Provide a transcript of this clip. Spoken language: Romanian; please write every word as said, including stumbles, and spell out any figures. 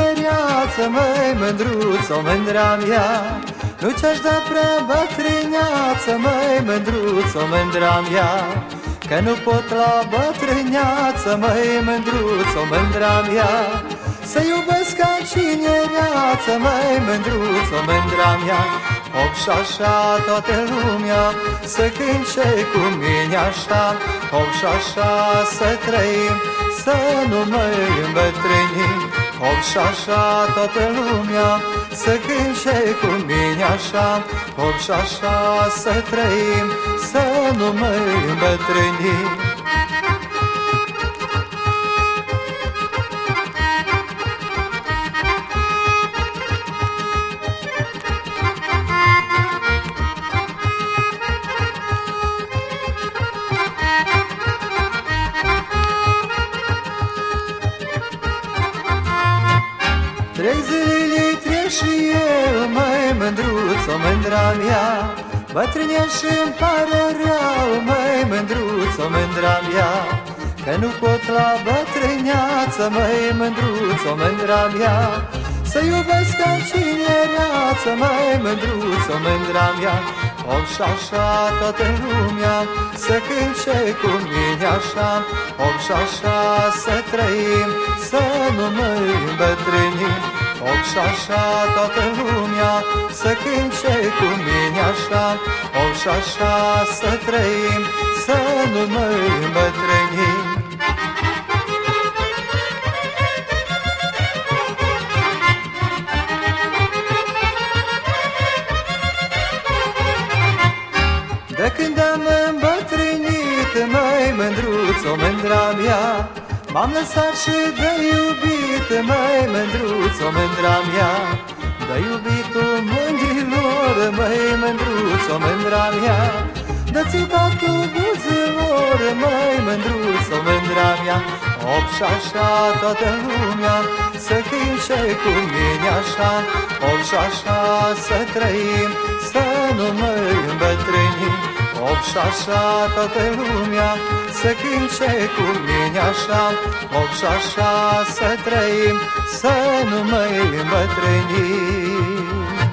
tinereață, măi, mândruțo, mândra mea. Nu ți-aș da prea bătrâneață, măi, mândruțo, mândra mea. Că nu pot la bătrâneață, măi, mândruțo, mândra mea. Să iubesc ca cinereață, măi, mândruțo, mândra mea. Hop și așa toată lumea să cânce cu mine așa. Hop și așa să trăim, să nu mai îmbătrânim. Hop și așa toată lumea să cânce cu mine așa. Hop și așa să trăim, să nu mai îmbătrânim. Trei zilele trec și eu, măi, mândruțo, mândra mea. Bătrâne și-mi pare rău, măi, mândruțo, mândra mea. Că nu pot la bătrâneață, măi, mândruțo, mândra mea. Să iubesc ca cinereață, măi, mândruțo, mândra mea. Hop și așa toată lumea să cânce cu mine așa. Hop și așa să trăim, să nu mai îmbătrânim. Hop și așa toată lumea să cânce cu mine așa. Hop și așa să trăim, să nu mai îmbătrânim. De când am îmbătrânit, măi, mândruțo, mândra mea. M-am lăsat și de iubit, măi, mândruțo, mândra mea. De iubitul mândrilor, măi, mândruțo, mândra mea. De țipatul buzilor, măi, mândruțo, mândra mea. Hop și așa toată lumea să cânce cu mine așa. Hop și așa să trăim, să nu mai îmbătrânim. Hop și așa toată lumea să cânce cu mine așa. Hop și așa să trăim, să nu mai îmbătrânim.